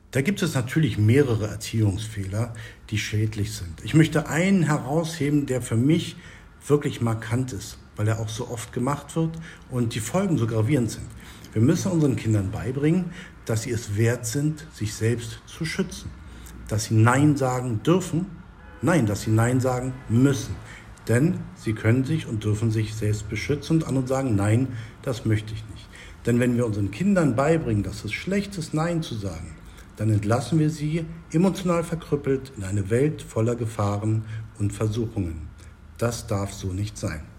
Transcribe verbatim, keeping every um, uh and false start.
Da gibt es natürlich mehrere Erziehungsfehler, die schädlich sind. Ich möchte einen herausheben, der für mich wirklich markant ist, weil er auch so oft gemacht wird und die Folgen so gravierend sind. Wir müssen unseren Kindern beibringen, dass sie es wert sind, sich selbst zu schützen. Dass sie Nein sagen dürfen, nein, dass sie Nein sagen müssen. Denn sie können sich und dürfen sich selbst beschützen und andere sagen, nein, das möchte ich nicht. Denn wenn wir unseren Kindern beibringen, dass es schlecht ist, Nein zu sagen, dann entlassen wir sie emotional verkrüppelt in eine Welt voller Gefahren und Versuchungen. Das darf so nicht sein.